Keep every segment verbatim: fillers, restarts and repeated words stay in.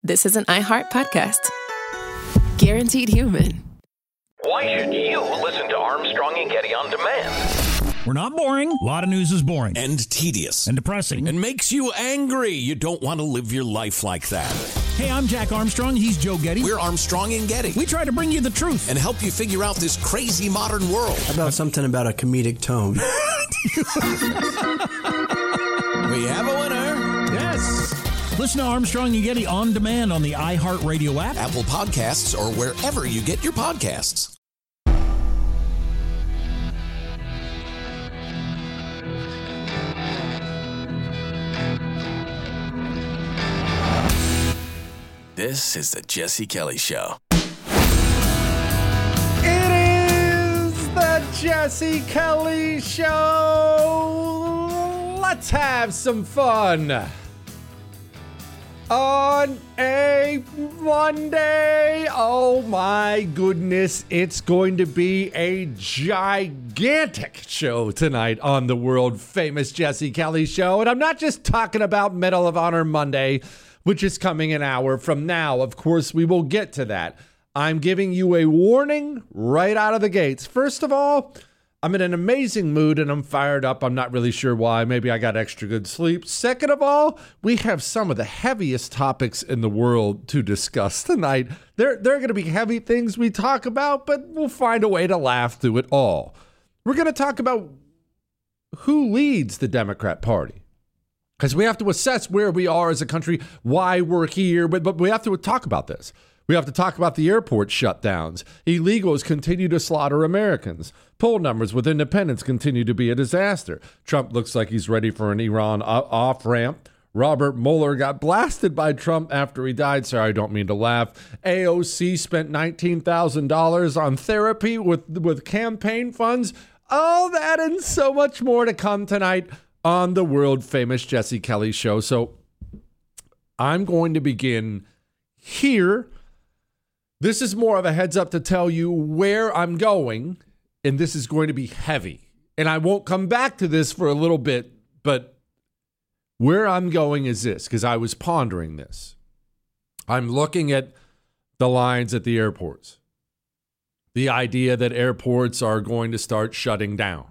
this is an iHeart podcast. Guaranteed human. Why should you listen to Armstrong and Getty on demand? We're not boring. A lot of news is boring. And tedious. And depressing. And makes you angry. You don't want to live your life like that. Hey, I'm Jack Armstrong. He's Joe Getty. We're Armstrong and Getty. We try to bring you the truth. And help you figure out this crazy modern world. How about something about a comedic tone? We have a winner. Yes. Listen to Armstrong and Getty on demand on the iHeartRadio app, Apple Podcasts, or wherever you get your podcasts. This is the Jesse Kelly Show. It is the Jesse Kelly Show. Let's have some fun on a Monday. Oh my goodness, it's going to be a gigantic show tonight on the world famous Jesse Kelly Show. And I'm not just talking about Medal of Honor Monday, which is coming an hour from now. Of course, we will get to that. I'm giving you a warning right out of the gates. First of all, I'm in an amazing mood and I'm fired up. I'm not really sure why. Maybe I got extra good sleep. Second of all, we have some of the heaviest topics in the world to discuss tonight. There, there are going to be heavy things we talk about, but we'll find a way to laugh through it all. We're going to talk about who leads the Democrat Party, because we have to assess where we are as a country, why we're here, but, but we have to talk about this. We have to talk about the airport shutdowns. Illegals continue to slaughter Americans. Poll numbers with independents continue to be a disaster. Trump looks like he's ready for an Iran off-ramp. Robert Mueller got blasted by Trump after he died. Sorry, I don't mean to laugh. A O C spent nineteen thousand dollars on therapy with, with campaign funds. All that and so much more to come tonight on the world famous Jesse Kelly Show. So I'm going to begin here. This is more of a heads up to tell you where I'm going, and this is going to be heavy. And I won't come back to this for a little bit, but where I'm going is this, because I was pondering this. I'm looking at the lines at the airports. The idea that airports are going to start shutting down.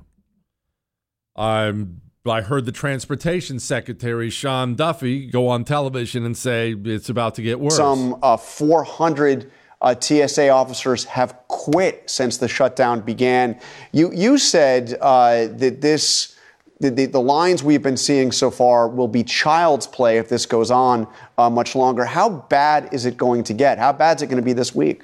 I'm I heard the Transportation Secretary, Sean Duffy, go on television and say it's about to get worse. Some uh, four hundred uh, T S A officers have quit since the shutdown began. You you said uh, that this the, the, the lines we've been seeing so far will be child's play if this goes on uh, much longer. How bad is it going to get? How bad is it going to be this week?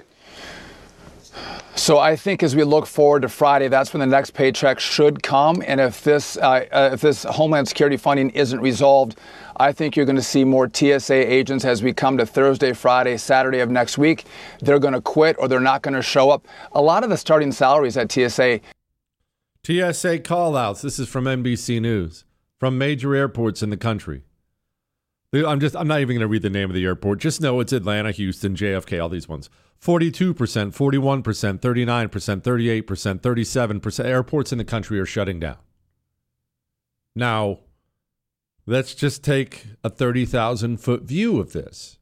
So I think as we look forward to Friday, that's when the next paycheck should come. And if this uh, uh, if this Homeland Security funding isn't resolved, I think you're going to see more T S A agents as we come to Thursday, Friday, Saturday of next week. They're going to quit or they're not going to show up. A lot of the starting salaries at T S A. T S A call-outs. This is from N B C News, from major airports in the country. I'm just I'm not even going to read the name of the airport. Just know it's Atlanta, Houston, J F K, all these ones. forty-two percent, forty-one percent, thirty-nine percent, thirty-eight percent, thirty-seven percent airports in the country are shutting down. Now, let's just take a thirty thousand foot view of this.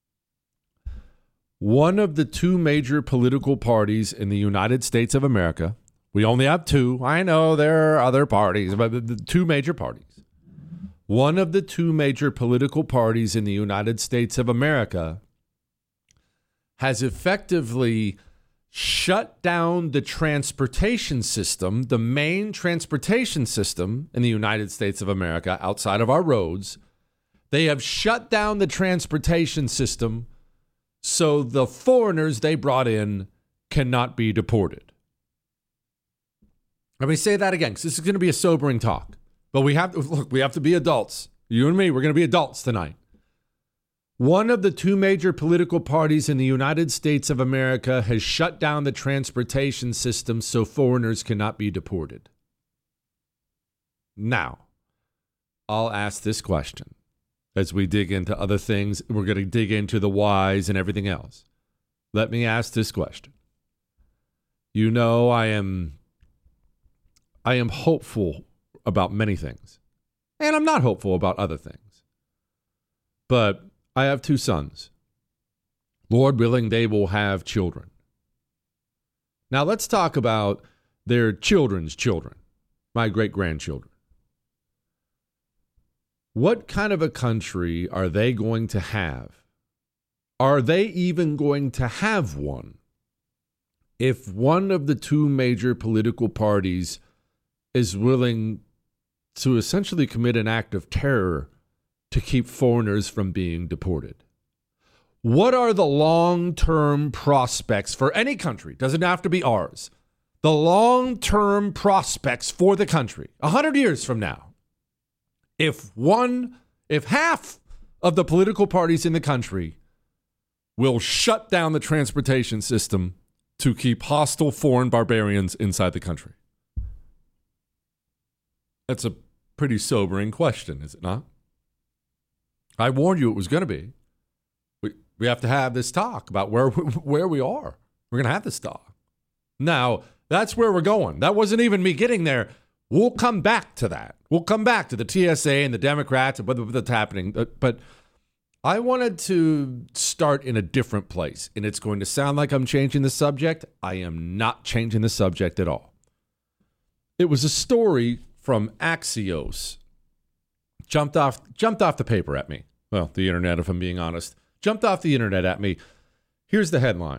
One of the two major political parties in the United States of America, we only have two. I know there are other parties, but the two major parties. One of the two major political parties in the United States of America has effectively shut down the transportation system, the main transportation system in the United States of America outside of our roads. They have shut down the transportation system so the foreigners they brought in cannot be deported. Let me say that again, because this is going to be a sobering talk. But we have to, look, we have to be adults. You and me, we're going to be adults tonight. One of the two major political parties in the United States of America has shut down the transportation system so foreigners cannot be deported. Now, I'll ask this question as we dig into other things. We're going to dig into the whys and everything else. Let me ask this question. You know, I am, I am hopeful about many things, and I'm not hopeful about other things. But I have two sons, Lord willing, they will have children. Now let's talk about their children's children, my great-grandchildren. What kind of a country are they going to have? Are they even going to have one if one of the two major political parties is willing to essentially commit an act of terror to keep foreigners from being deported? What are the long-term prospects for any country? Doesn't have to be ours. The long-term prospects for the country, a hundred years from now, if one, if half of the political parties in the country will shut down the transportation system to keep hostile foreign barbarians inside the country. That's a pretty sobering question, is it not? I warned you it was going to be. We we have to have this talk about where where we are. We're going to have this talk. Now, that's where we're going. That wasn't even me getting there. We'll come back to that. We'll come back to the T S A and the Democrats and what's happening. But I wanted to start in a different place, and it's going to sound like I'm changing the subject. I am not changing the subject at all. It was a story from Axios. Jumped off, jumped off the paper at me. Well, the internet, if I'm being honest. Jumped off the internet at me. Here's the headline.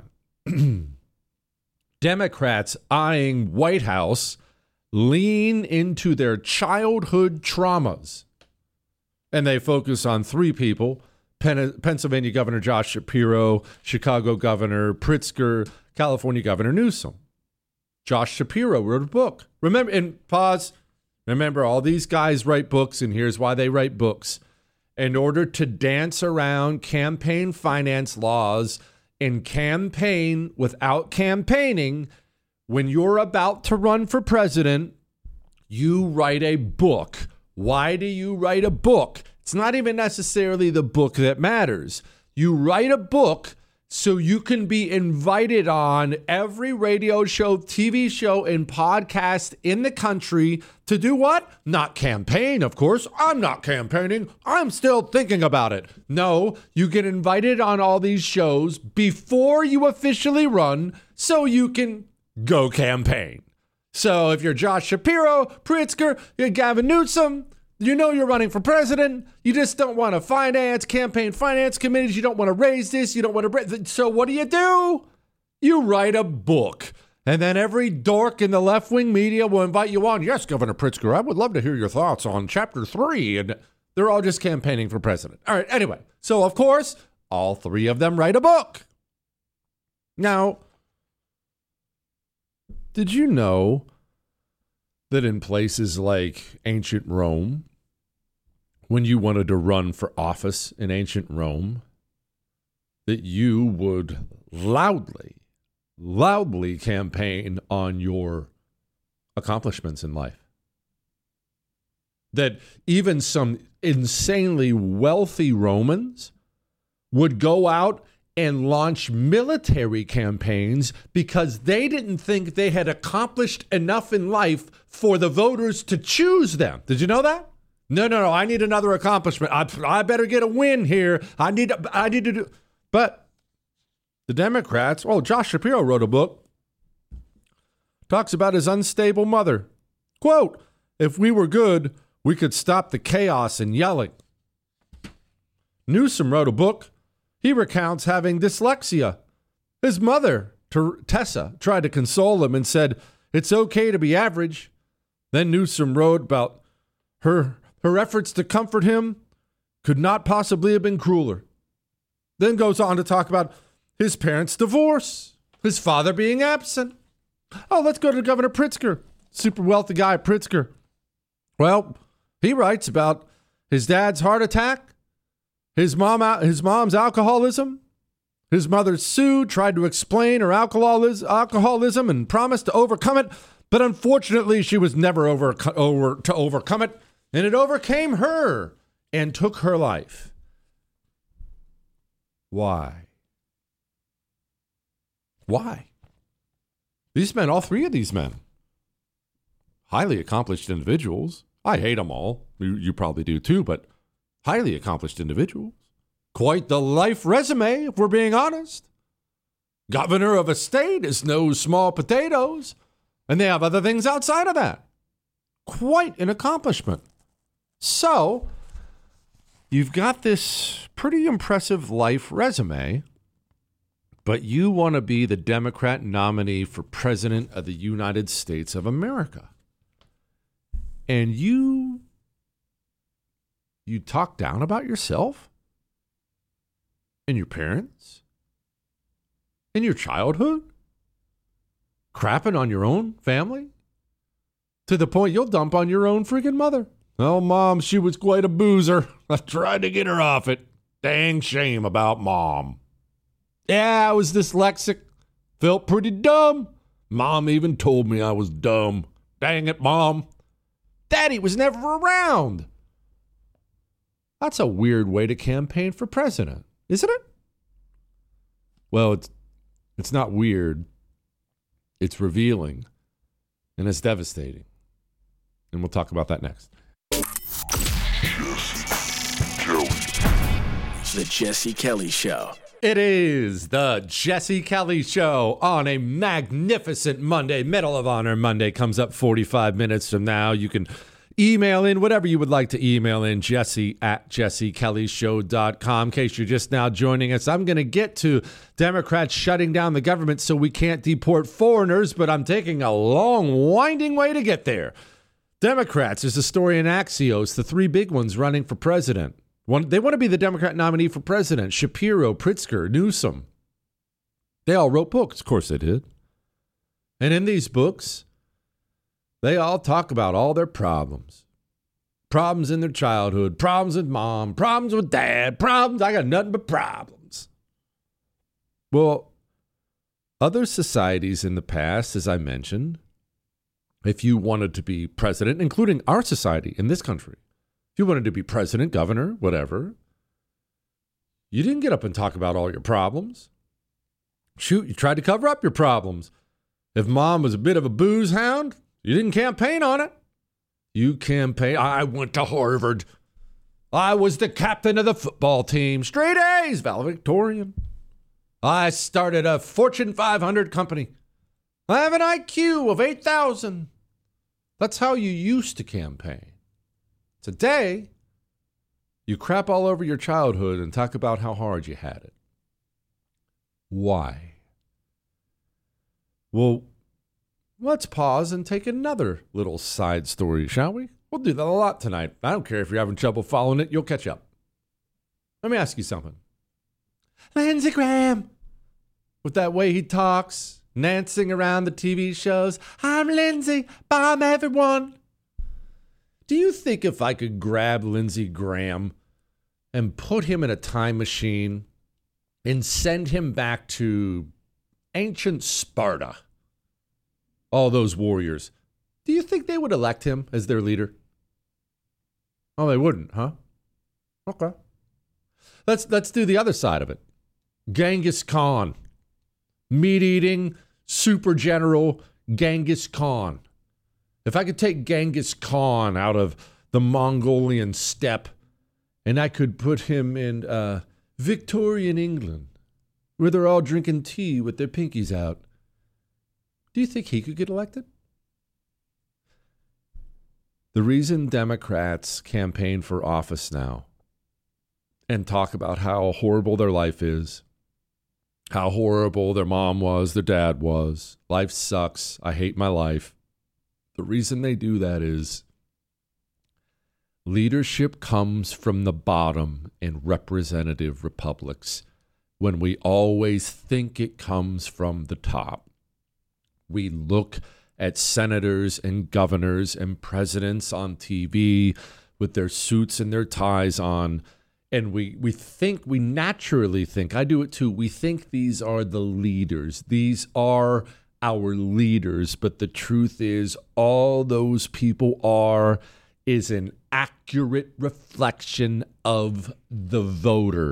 Democrats eyeing White House lean into their childhood traumas. And they focus on three people. Pen- Pennsylvania Governor Josh Shapiro, Chicago Governor Pritzker, California Governor Newsom. Josh Shapiro wrote a book. Remember, and pause. Remember, all these guys write books, and here's why they write books. In order to dance around campaign finance laws and campaign without campaigning, when you're about to run for president, you write a book. Why do you write a book? It's not even necessarily the book that matters. You write a book so you can be invited on every radio show, T V show, and podcast in the country to do what? Not campaign, of course. I'm not campaigning. I'm still thinking about it. No, you get invited on all these shows before you officially run so you can go campaign. So if you're Josh Shapiro, Pritzker, you're Gavin Newsom, you know you're running for president. You just don't want to finance, campaign finance committees. You don't want to raise this. You don't want to raise. So what do you do? You write a book. And then every dork in the left-wing media will invite you on. Yes, Governor Pritzker, I would love to hear your thoughts on chapter three. And they're all just campaigning for president. All right, anyway. So, of course, all three of them write a book. Now, did you know that in places like ancient Rome, when you wanted to run for office in ancient Rome, that you would loudly, loudly campaign on your accomplishments in life? That even some insanely wealthy Romans would go out and launch military campaigns because they didn't think they had accomplished enough in life for the voters to choose them. Did you know that? No, no, no. I need another accomplishment. I, I better get a win here. I need, I need to do. But the Democrats, oh, Josh Shapiro wrote a book, talks about his unstable mother. Quote, if we were good, we could stop the chaos and yelling. Newsom wrote a book. He recounts having dyslexia. His mother, Tessa, tried to console him and said, it's okay to be average. Then Newsom wrote about her, her efforts to comfort him could not possibly have been crueler. Then goes on to talk about his parents' divorce, his father being absent. Oh, let's go to Governor Pritzker, super wealthy guy, Pritzker. Well, he writes about his dad's heart attack, His mom, his mom's alcoholism. His mother, Sue, tried to explain her alcoholism, alcoholism and promised to overcome it, but unfortunately, she was never over, over to overcome it, and it overcame her and took her life. Why? Why? These men, all three of these men, highly accomplished individuals. I hate them all. You, you probably do too, but highly accomplished individuals. Quite the life resume, if we're being honest. Governor of a state is no small potatoes, and they have other things outside of that. Quite an accomplishment. So, you've got this pretty impressive life resume, but you want to be the Democrat nominee for President of the United States of America. And you, you talk down about yourself and your parents and your childhood, crapping on your own family to the point you'll dump on your own freaking mother. Oh, Mom, she was quite a boozer. I tried to get her off it. Dang shame about Mom. Yeah, I was dyslexic. Felt pretty dumb. Mom even told me I was dumb. Dang it, Mom. Daddy was never around. That's a weird way to campaign for president, isn't it? Well, it's, it's not weird. It's revealing. And it's devastating. And we'll talk about that next. The Jesse Kelly Show. It is the Jesse Kelly Show on a magnificent Monday. Medal of Honor Monday comes up forty-five minutes from now. You can email in whatever you would like to email in, Jesse at jesse kelly show dot com. In case you're just now joining us, I'm going to get to Democrats shutting down the government so we can't deport foreigners, but I'm taking a long, winding way to get there. Democrats, there's a story in Axios, the three big ones running for president. One, they want to be the Democrat nominee for president. Shapiro, Pritzker, Newsom. They all wrote books. Of course they did. And in these books, they all talk about all their problems. Problems in their childhood, problems with mom, problems with dad, problems. I got nothing but problems. Well, other societies in the past, as I mentioned, if you wanted to be president, including our society in this country, if you wanted to be president, governor, whatever, you didn't get up and talk about all your problems. Shoot, you tried to cover up your problems. If mom was a bit of a booze hound, you didn't campaign on it. You campaign, I went to Harvard. I was the captain of the football team. Straight A's, valedictorian. I started a Fortune five hundred company. I have an I Q of eight thousand. That's how you used to campaign. Today, you crap all over your childhood and talk about how hard you had it. Why? Well, let's pause and take another little side story, shall we? We'll do that a lot tonight. I don't care if you're having trouble following it, you'll catch up. Let me ask you something. Lindsey Graham, with that way he talks, dancing around the T V shows, I'm Lindsey, bomb everyone. Do you think if I could grab Lindsey Graham and put him in a time machine and send him back to ancient Sparta, all those warriors, do you think they would elect him as their leader? Oh, they wouldn't, huh? Okay. Let's let's do the other side of it. Genghis Khan, meat-eating super general Genghis Khan. If I could take Genghis Khan out of the Mongolian steppe and I could put him in uh, Victorian England, where they're all drinking tea with their pinkies out, do you think he could get elected? The reason Democrats campaign for office now and talk about how horrible their life is, how horrible their mom was, their dad was, life sucks, I hate my life. The reason they do that is leadership comes from the bottom in representative republics when we always think it comes from the top. We look at senators and governors and presidents on T V with their suits and their ties on, and we, we think, we naturally think, I do it too, we think these are the leaders. These are our leaders, but the truth is all those people are is an accurate reflection of the voter.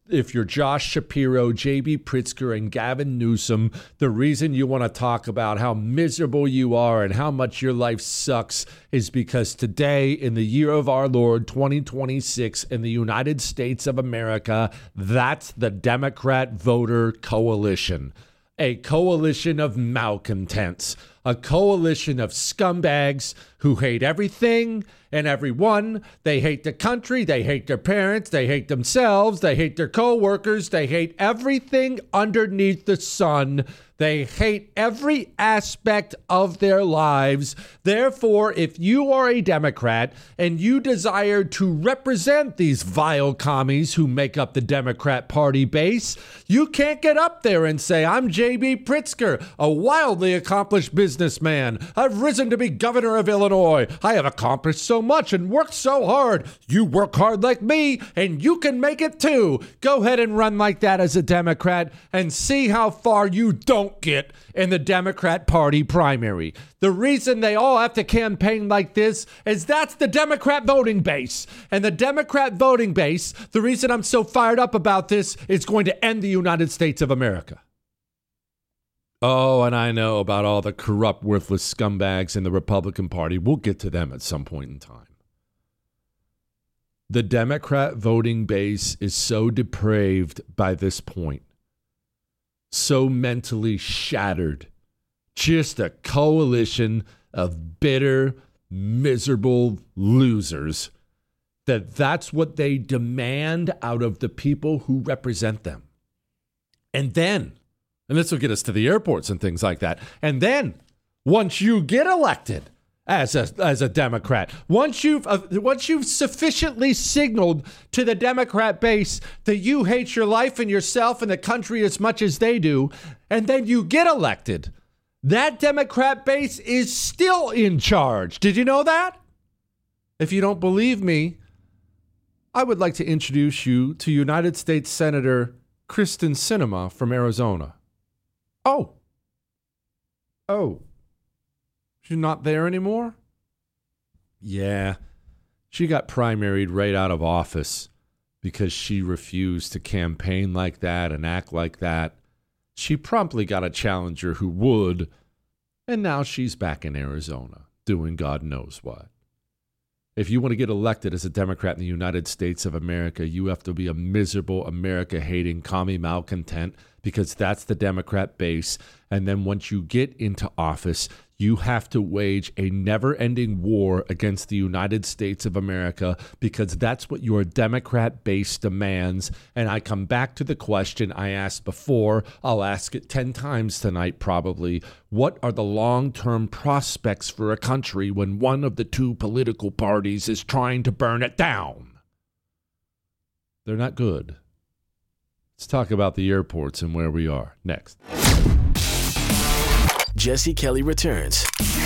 if you're Josh Shapiro, J B Pritzker, and Gavin Newsom, the reason you want to talk about how miserable you are and how much your life sucks is because today, in the year of our Lord, twenty twenty-six, in the United States of America, that's the Democrat voter coalition. A coalition of malcontents, a coalition of scumbags who hate everything and everyone. They hate the country, they hate their parents, they hate themselves, they hate their co-workers, they hate everything underneath the sun. They hate every aspect of their lives. Therefore, if you are a Democrat and you desire to represent these vile commies who make up the Democrat Party base, you can't get up there and say, I'm J B Pritzker, a wildly accomplished businessman. I've risen to be governor of Illinois. I have accomplished so much and worked so hard. You work hard like me and you can make it too. Go ahead and run like that as a Democrat and see how far you don't get in the Democrat Party primary. The reason they all have to campaign like this is that's the Democrat voting base. And the Democrat voting base, the reason I'm so fired up about this, is going to end the United States of America. Oh, and I know about all the corrupt, worthless scumbags in the Republican Party. We'll get to them at some point in time. The Democrat voting base is so depraved by this point, so mentally shattered, just a coalition of bitter, miserable losers, that that's what they demand out of the people who represent them. And then, and this will get us to the airports and things like that, and then once you get elected as a as a Democrat, once you've uh, once you've sufficiently signaled to the Democrat base that you hate your life and yourself and the country as much as they do, and then you get elected, that Democrat base is still in charge. Did you know that? If you don't believe me, I would like to introduce you to United States Senator Kyrsten Sinema from Arizona. Oh. Oh. She's not there anymore? Yeah. She got primaried right out of office because she refused to campaign like that and act like that. She promptly got a challenger who would, and now she's back in Arizona doing God knows what. If you want to get elected as a Democrat in the United States of America, you have to be a miserable, America-hating, commie malcontent, because that's the Democrat base. And then once you get into office, you have to wage a never-ending war against the United States of America, because that's what your Democrat base demands. And I come back to the question I asked before. I'll ask it ten times tonight probably. What are the long-term prospects for a country when one of the two political parties is trying to burn it down? They're not good. Let's talk about the airports and where we are next. Jesse Kelly returns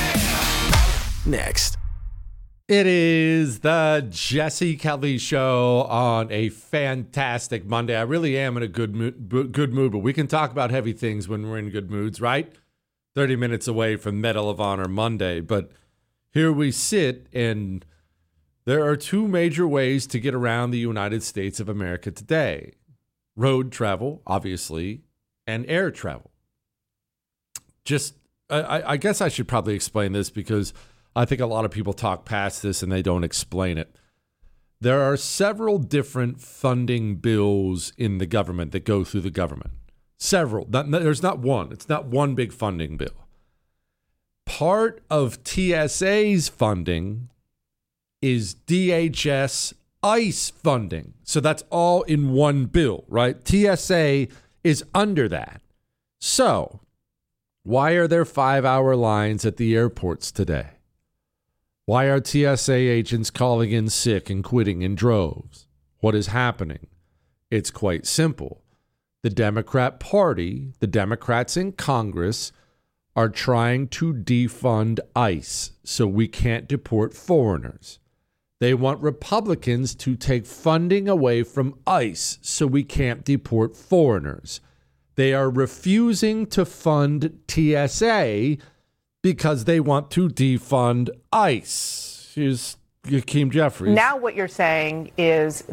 next. It is the Jesse Kelly Show on a fantastic Monday. I really am in a good mood, good mood, but we can talk about heavy things when we're in good moods, right? thirty minutes away from Medal of Honor Monday, but here we sit, and there are two major ways to get around the United States of America today. Road travel, obviously, and air travel. Just, I, I guess I should probably explain this because I think a lot of people talk past this and they don't explain it. There are several different funding bills in the government that go through the government. Several. Not, there's not one. It's not one big funding bill. Part of T S A's funding is D H S ICE funding. So that's all in one bill, right? T S A is under that. So why are there five-hour lines at the airports today? Why are T S A agents calling in sick and quitting in droves? What is happening? It's quite simple. The Democrat Party, the Democrats in Congress, are trying to defund ICE so we can't deport foreigners. They want Republicans to take funding away from ICE so we can't deport foreigners. They are refusing to fund T S A because they want to defund ICE. Here's Hakeem Jeffries. Now what you're saying is that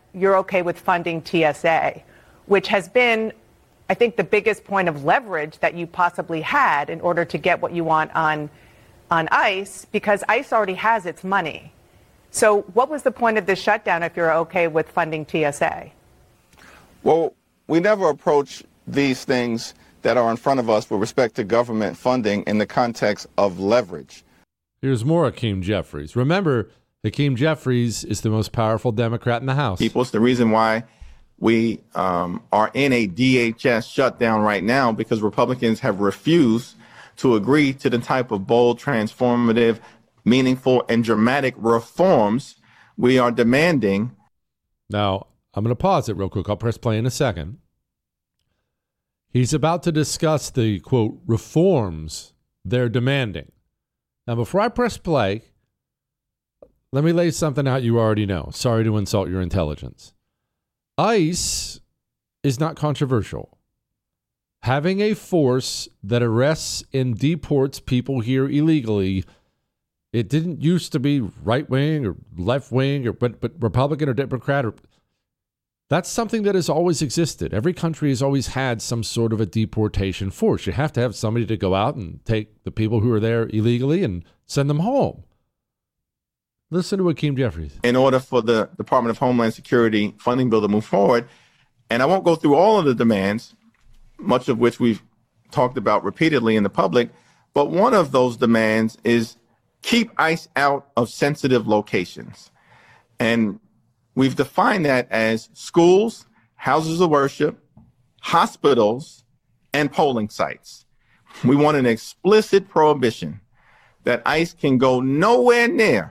you're okay with funding T S A, which has been, I think, the biggest point of leverage that you possibly had in order to get what you want on, on ICE, because ICE already has its money. So what was the point of this shutdown if you're okay with funding T S A? Well, we never approach these things that are in front of us with respect to government funding in the context of leverage. Here's more Hakeem Jeffries. Remember, Hakeem Jeffries is the most powerful Democrat in the House. People, it's the reason why we um, are in a D H S shutdown right now, because Republicans have refused to agree to the type of bold, transformative, meaningful, and dramatic reforms we are demanding. Now, I'm going to pause it real quick. I'll press play in a second. He's about to discuss the, quote, reforms they're demanding. Now, before I press play, let me lay something out you already know. Sorry to insult your intelligence. ICE is not controversial. Having a force that arrests and deports people here illegally, it didn't used to be right-wing or left-wing, or but, but Republican or Democrat. Or, that's something that has always existed. Every country has always had some sort of a deportation force. You have to have somebody to go out and take the people who are there illegally and send them home. Listen to Hakeem Jeffries. In order for the Department of Homeland Security funding bill to move forward, and I won't go through all of the demands, much of which we've talked about repeatedly in the public, but one of those demands is keep ICE out of sensitive locations. And we've defined that as schools, houses of worship, hospitals, and polling sites. We want an explicit prohibition that ICE can go nowhere near.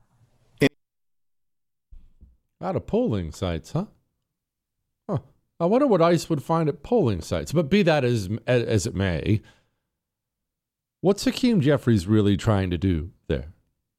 Out of polling sites, huh? Huh. I wonder what ICE would find at polling sites. But be that as as it may, what's Hakeem Jeffries really trying to do there?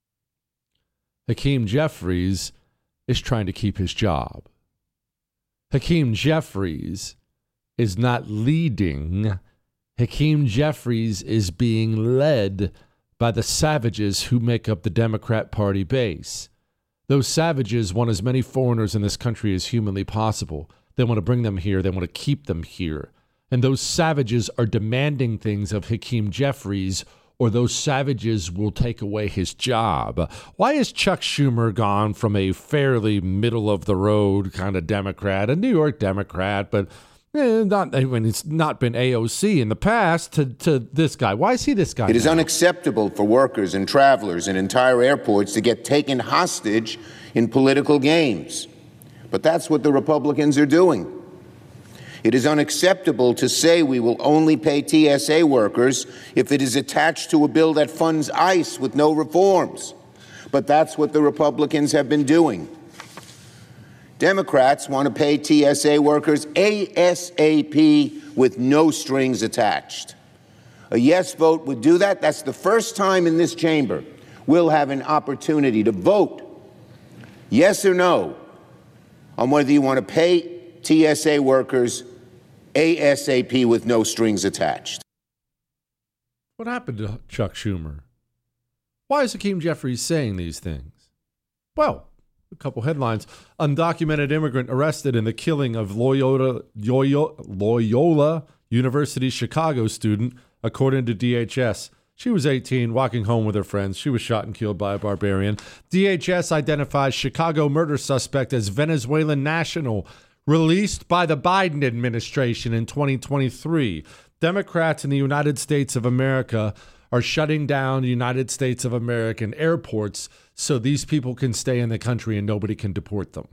Hakeem Jeffries is trying to keep his job. Hakeem Jeffries is not leading. Hakeem Jeffries is being led by the savages who make up the Democrat Party base. Those savages want as many foreigners in this country as humanly possible. They want to bring them here. They want to keep them here. And those savages are demanding things of Hakeem Jeffries, or those savages will take away his job. Why is Chuck Schumer gone from a fairly middle-of-the-road kind of Democrat, a New York Democrat, but eh, not when it's not been A O C in the past, to, to this guy? Why is he this guy It is now? unacceptable for workers and travelers and entire airports to get taken hostage in political games. But that's what the Republicans are doing. It is unacceptable to say we will only pay T S A workers if it is attached to a bill that funds ICE with no reforms. But that's what the Republicans have been doing. Democrats want to pay T S A workers ASAP with no strings attached. A yes vote would do that. That's the first time in this chamber we'll have an opportunity to vote yes or no on whether you want to pay T S A workers ASAP with no strings attached. What happened to Chuck Schumer? Why is Hakeem Jeffries saying these things? Well, a couple headlines. Undocumented immigrant arrested in the killing of Loyola, Loyola, Loyola University Chicago student, according to D H S. She was eighteen, walking home with her friends. She was shot and killed by a barbarian. D H S identifies Chicago murder suspect as Venezuelan national, released by the Biden administration in twenty twenty-three. Democrats in the United States of America are shutting down United States of American airports so these people can stay in the country and nobody can deport them.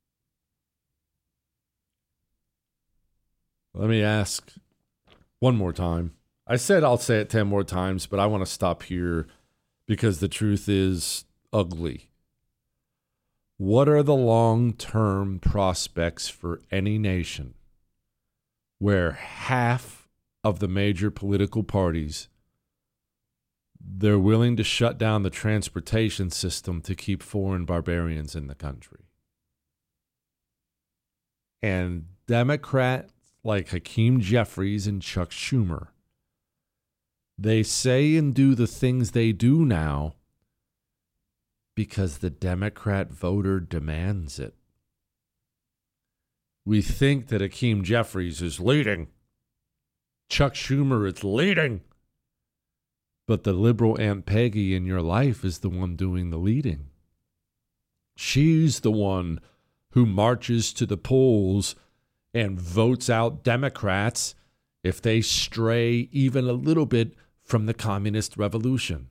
Let me ask one more time. I said I'll say it ten more times, but I want to stop here because the truth is ugly. What are the long-term prospects for any nation where half of the major political parties, they're willing to shut down the transportation system to keep foreign barbarians in the country? And Democrats like Hakeem Jeffries and Chuck Schumer, they say and do the things they do now because the Democrat voter demands it. We think that Hakeem Jeffries is leading. Chuck Schumer is leading. But the liberal Aunt Peggy in your life is the one doing the leading. She's the one who marches to the polls and votes out Democrats if they stray even a little bit from the communist revolution.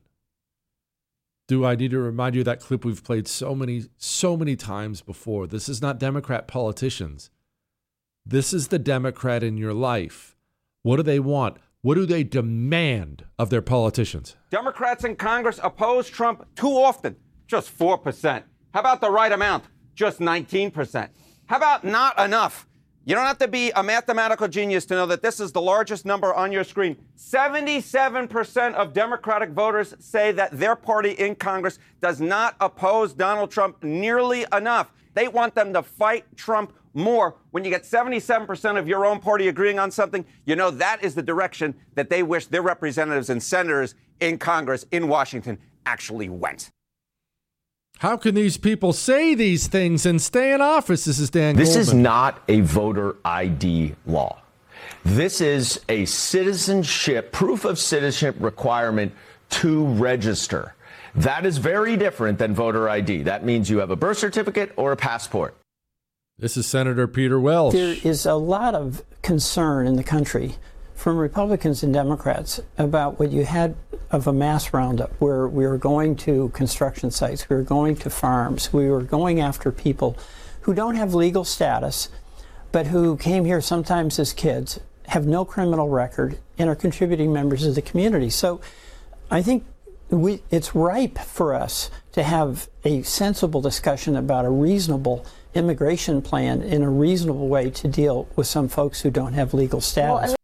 Do I need to remind you of that clip we've played so many, so many times before? This is not Democrat politicians. This is the Democrat in your life. What do they want? What do they demand of their politicians? Democrats in Congress oppose Trump too often, just four percent. How about the right amount? Just nineteen percent. How about not enough? You don't have to be a mathematical genius to know that this is the largest number on your screen. seventy-seven percent of Democratic voters say that their party in Congress does not oppose Donald Trump nearly enough. They want them to fight Trump more. When you get seventy-seven percent of your own party agreeing on something, you know that is the direction that they wish their representatives and senators in Congress in Washington actually went. How can these people say these things and stay in office? This is Dan This Goldman. is not a voter I D law. This is a citizenship, proof of citizenship requirement to register. That is very different than voter I D. That means you have a birth certificate or a passport. This is Senator Peter Welch. There is a lot of concern in the country from Republicans and Democrats about what you had of a mass roundup where we were going to construction sites, we were going to farms, we were going after people who don't have legal status, but who came here sometimes as kids, have no criminal record, and are contributing members of the community. So I think we, it's ripe for us to have a sensible discussion about a reasonable immigration plan in a reasonable way to deal with some folks who don't have legal status. Well,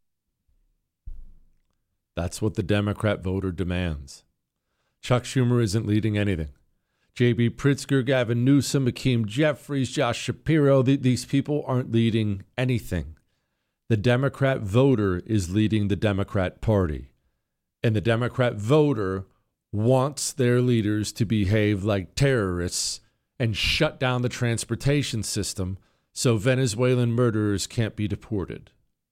That's what the Democrat voter demands. Chuck Schumer isn't leading anything. J B. Pritzker, Gavin Newsom, Hakeem Jeffries, Josh Shapiro, th- these people aren't leading anything. The Democrat voter is leading the Democrat Party. And the Democrat voter wants their leaders to behave like terrorists and shut down the transportation system so Venezuelan murderers can't be deported.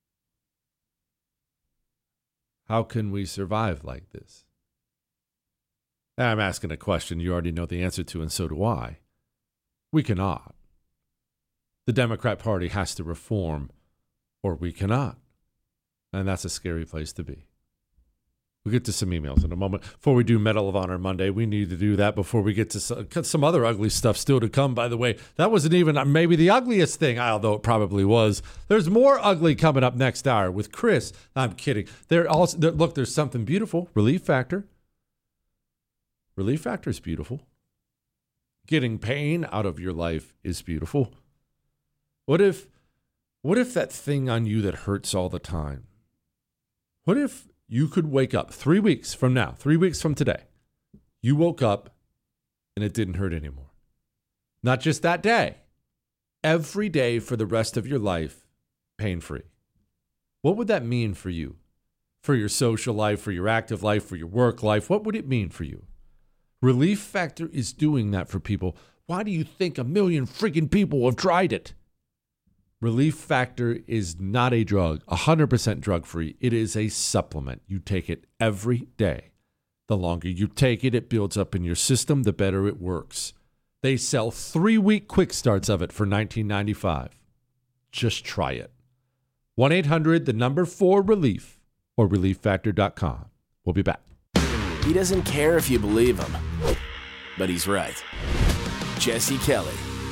How can we survive like this? I'm asking a question you already know the answer to, and so do I. We cannot. The Democrat Party has to reform, or we cannot. And that's a scary place to be. We'll get to some emails in a moment. Before we do Medal of Honor Monday, we need to do that before we get to some, some other ugly stuff still to come, by the way. That wasn't even maybe the ugliest thing, although it probably was. There's more ugly coming up next hour with Chris. I'm kidding. There also there, look, there's something beautiful. Relief Factor. Relief Factor is beautiful. Getting pain out of your life is beautiful. What if, what if that thing on you that hurts all the time? What if you could wake up three weeks from now, three weeks from today, you woke up and it didn't hurt anymore? Not just that day, every day for the rest of your life, pain-free. What would that mean for you? For your social life, for your active life, for your work life? What would it mean for you? Relief Factor is doing that for people. Why do you think a million freaking people have tried it? Relief Factor is not a drug, one hundred percent drug-free. It is a supplement. You take it every day. The longer you take it, it builds up in your system, the better it works. They sell three-week quick starts of it for nineteen ninety-five dollars. Just try it. one eight hundred, the number four, relief, or relief factor dot com. We'll be back. He doesn't care if you believe him, but he's right. Jesse Kelly.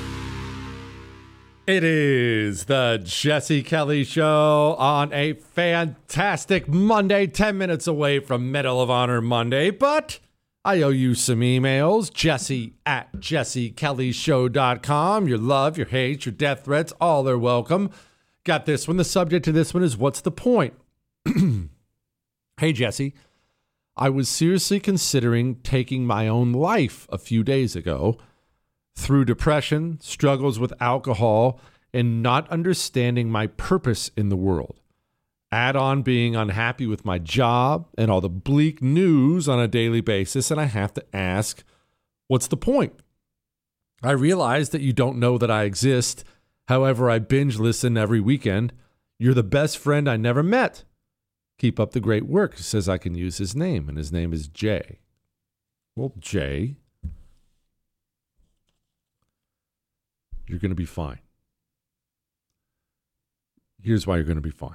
It is the Jesse Kelly Show on a fantastic Monday, ten minutes away from Medal of Honor Monday, but I owe you some emails. Jesse at jesse kelly show dot com. Your love, your hate, your death threats, all are welcome. Got this one. The subject to this one is, what's the point? Hey, Jesse, I was seriously considering taking my own life a few days ago. Through depression, struggles with alcohol, and not understanding my purpose in the world. Add on being unhappy with my job and all the bleak news on a daily basis, and I have to ask, what's the point? I realize that you don't know that I exist, However, I binge listen every weekend. You're the best friend I never met. Keep up the great work. He says I can use his name, and his name is Jay. Well, Jay, you're going to be fine. Here's why you're going to be fine.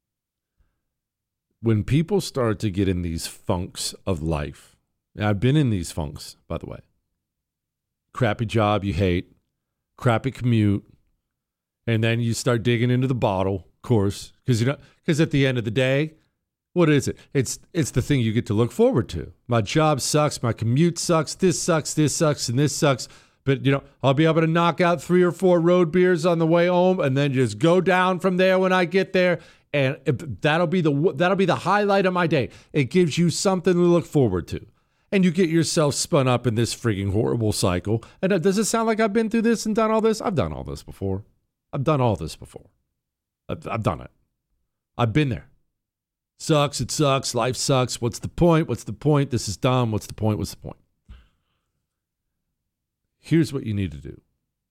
When people start to get in these funks of life, and I've been in these funks, by the way. Crappy job you hate, crappy commute, and then you start digging into the bottle, of course, because you know, because at the end of the day, what is it? It's it's the thing you get to look forward to. My job sucks, my commute sucks, this sucks, this sucks, and this sucks. But, you know, I'll be able to knock out three or four road beers on the way home and then just go down from there when I get there. And that'll be the that'll be the highlight of my day. It gives you something to look forward to. And you get yourself spun up in this freaking horrible cycle. And uh, does it sound like I've been through this and done all this? I've done all this before. I've done all this before. I've, I've done it. I've been there. Sucks, it sucks, life sucks. What's the point? What's the point? This is dumb. What's the point? What's the point? Here's what you need to do.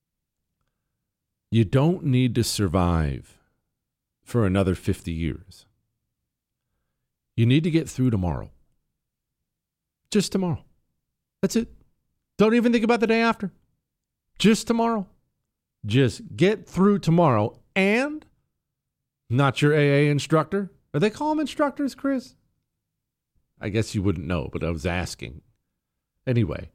You don't need to survive for another fifty years. You need to get through tomorrow. Just tomorrow. That's it. Don't even think about the day after. Just tomorrow. Just get through tomorrow. And not your A A instructor. Are they call them instructors, Chris? I guess you wouldn't know, but I was asking. Anyway,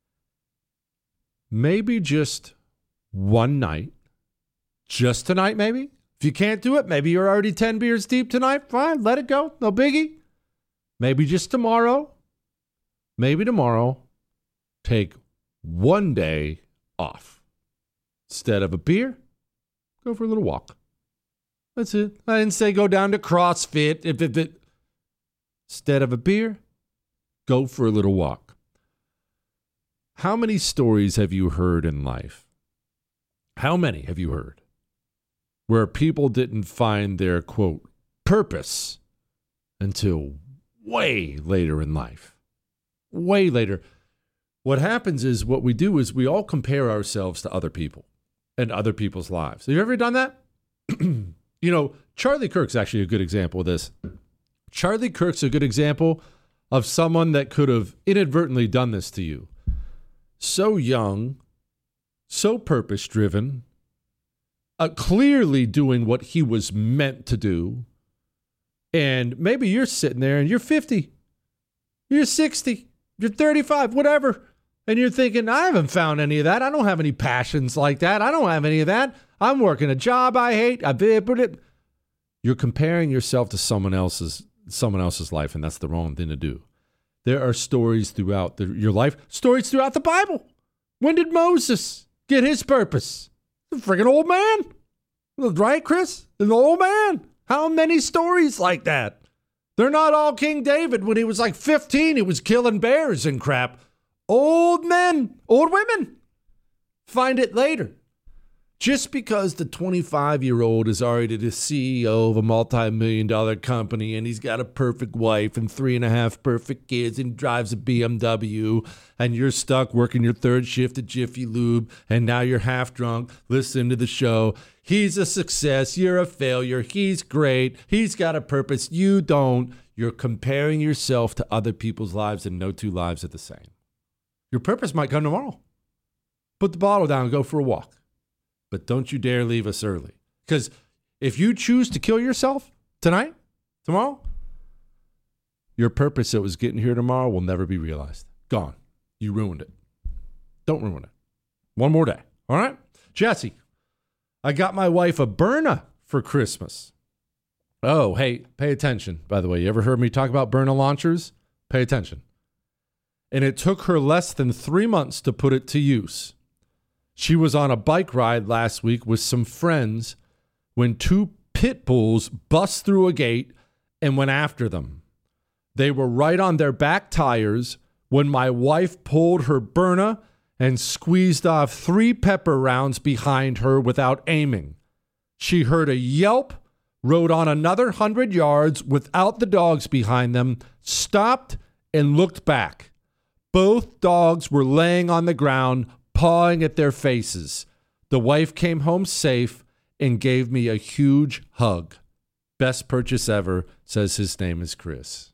maybe just one night. Just tonight, maybe. If you can't do it, maybe you're already ten beers deep tonight. Fine, let it go. No biggie. Maybe just tomorrow. Maybe tomorrow. Take one day off. Instead of a beer, go for a little walk. That's it. I didn't say go down to CrossFit. If, if it, instead of a beer, go for a little walk. How many stories have you heard in life? How many have you heard where people didn't find their, quote, purpose until way later in life? Way later. What happens is what we do is we all compare ourselves to other people and other people's lives. Have you ever done that? You know, Charlie Kirk's actually a good example of this. Charlie Kirk's a good example of someone that could have inadvertently done this to you. So young, so purpose-driven, uh, clearly doing what he was meant to do. And maybe you're sitting there and you're fifty, you're sixty, you're thirty-five, whatever. And you're thinking, I haven't found any of that. I don't have any passions like that. I don't have any of that. I'm working a job I hate. I put it. You're comparing yourself to someone else's someone else's life, and that's the wrong thing to do. There are stories throughout the, your life, stories throughout the Bible. When did Moses get his purpose? The friggin' old man. Right, Chris? An old man. How many stories like that? They're not all King David. When he was like fifteen, he was killing bears and crap. Old men, old women. Find it later. Just because the twenty-five-year-old is already the C E O of a multi-million dollar company and he's got a perfect wife and three and a half perfect kids and drives a B M W and you're stuck working your third shift at Jiffy Lube and now you're half drunk, listen to the show. He's a success. You're a failure. He's great. He's got a purpose. You don't. You're comparing yourself to other people's lives and no two lives are the same. Your purpose might come tomorrow. Put the bottle down and go for a walk. But don't you dare leave us early. Because if you choose to kill yourself tonight, tomorrow, your purpose that was getting here tomorrow will never be realized. Gone. You ruined it. Don't ruin it. One more day. All right? Jesse, I got my wife a Byrna for Christmas. Oh, hey, pay attention, by the way. You ever heard me talk about Byrna launchers? Pay attention. And it took her less than three months to put it to use. She was on a bike ride last week with some friends when two pit bulls bust through a gate and went after them. They were right on their back tires when my wife pulled her Byrna and squeezed off three pepper rounds behind her without aiming. She heard a yelp, rode on another hundred yards without the dogs behind them, stopped and looked back. Both dogs were laying on the ground, pawing at their faces. The wife came home safe and gave me a huge hug. Best purchase ever, says his name is Chris.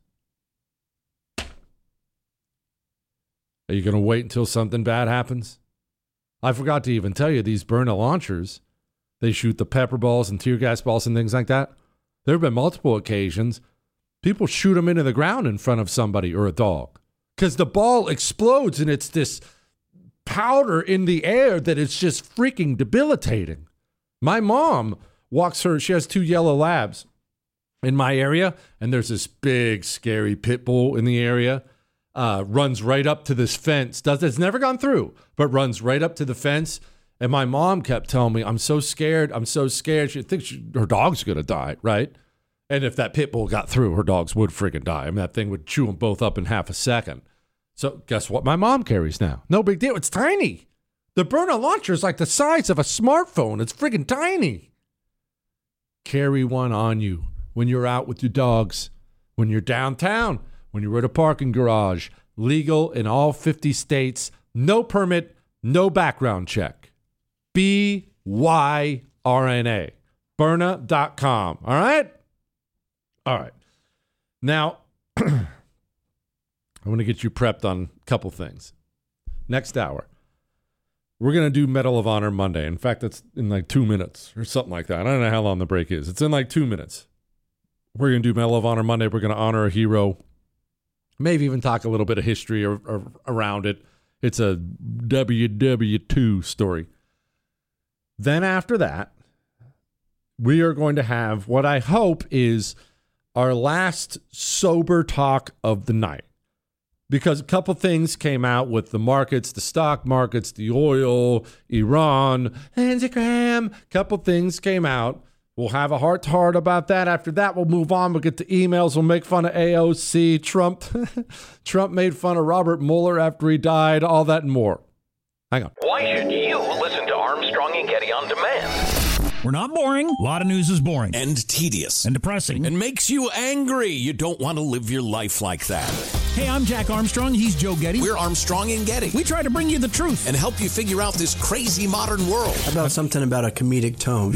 Are you going to wait until something bad happens? I forgot to even tell you, these Byrna launchers, they shoot the pepper balls and tear gas balls and things like that. There have been multiple occasions people shoot them into the ground in front of somebody or a dog because the ball explodes and it's this powder in the air that it's just freaking debilitating. My mom walks her, she has two yellow labs in my area, and there's this big, scary pit bull in the area. Uh, runs right up to this fence. Does it's never gone through, but runs right up to the fence. And my mom kept telling me, I'm so scared. I'm so scared. She thinks she, her dog's going to die, right? And if that pit bull got through, her dogs would freaking die. I mean, that thing would chew them both up in half a second. So guess what my mom carries now? No big deal. It's tiny. The Byrna launcher is like the size of a smartphone. It's freaking tiny. Carry one on you when you're out with your dogs, when you're downtown, when you're at a parking garage. Legal in all fifty states. No permit, no background check. B Y R N A. Byrna dot com. All right? All right. Now, I want to get you prepped on a couple things. Next hour, we're going to do Medal of Honor Monday. In fact, that's in like two minutes or something like that. I don't know how long the break is. It's in like two minutes. We're going to do Medal of Honor Monday. We're going to honor a hero. Maybe even talk a little bit of history or, or around it. It's a W W two story. Then after that, we are going to have what I hope is our last sober talk of the night. Because a couple things came out with the markets, the stock markets, the oil, Iran, Instagram. A couple things came out. We'll have a heart-to-heart about that. After that, we'll move on. We'll get to emails. We'll make fun of A O C. Trump Trump made fun of Robert Mueller after he died. All that and more. Hang on. Why should you listen to Armstrong and Getty on demand? We're not boring. A lot of news is boring. And tedious. And depressing. And makes you angry. You don't want to live your life like that. Hey, I'm Jack Armstrong. He's Joe Getty. We're Armstrong and Getty. We try to bring you the truth. And help you figure out this crazy modern world. How about something about a comedic tone?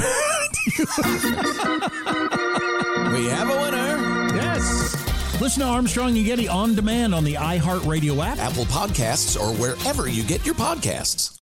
We have a winner. Yes. Listen to Armstrong and Getty on demand on the iHeartRadio app, Apple Podcasts, or wherever you get your podcasts.